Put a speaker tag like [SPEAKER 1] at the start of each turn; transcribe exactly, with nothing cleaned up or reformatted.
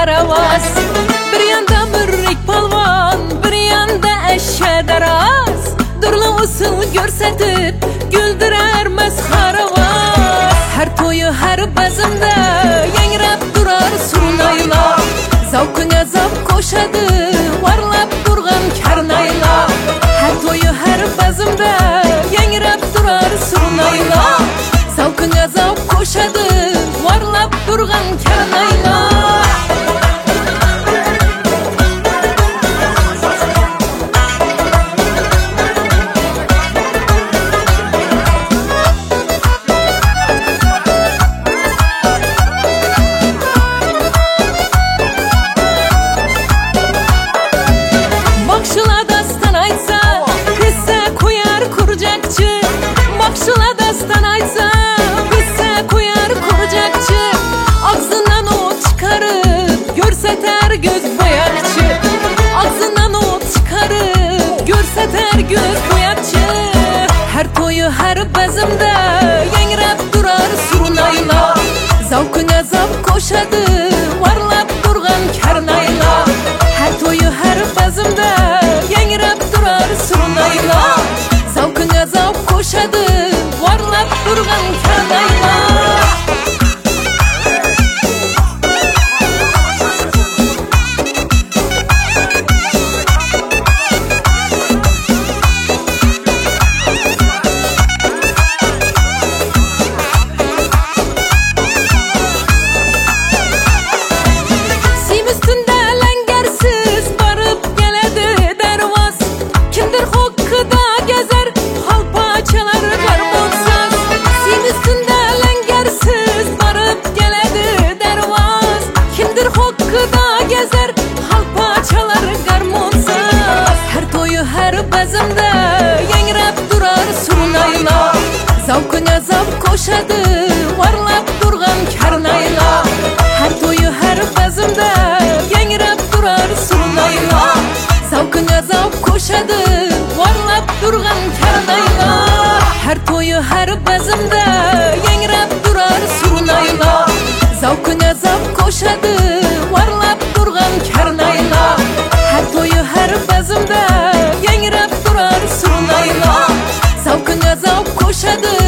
[SPEAKER 1] paravas. Bir yanda mürrik palvan, bir yanda eşe deraz. Durlu usul görsetip güldürer mesharavas. Her toyu her bezimde yengrep durar surnayla. Zavkına zavk koşadı varlap durgan karnayla. Her toyu her bezimde yengrep durar surnayla. Zavkına zavk koşadı varlap durgan karnayla. Bakşıla dastan aytsa kıssa koyar kurcakçı. Bakşıla dastan aytsa kıssa koyar kurcakçı. Ağzından ot çıkarıp görseter göz boyakçı. Ağzından ot çıkarıp görseter göz boyakçı. Her toyu her bezimde yengrep durar surnayla. Zavkına zavk koşadı varlap durgan karnayla. Her toyu her bezimde yengrep durar surnayla. Zavkına zavk koşadı varlap durgan karnayla. Gezer halpa çalar garmonsuz. Her toyu her bezimde yengrep durar surnayla. Zavkına zavk koşadı varlap durgan karnayla. Her toyu her bezimde yengrep durar surnayla. Zavkına zavk koşadı varlap durgan karnayla. Her toyu her bezimde yengrep durar surnayla. Zavkına zavk koşadı varlap durgan karnayla. Her toyu her bezimde yengrep durar surnayla. Zavkına zavk koşadı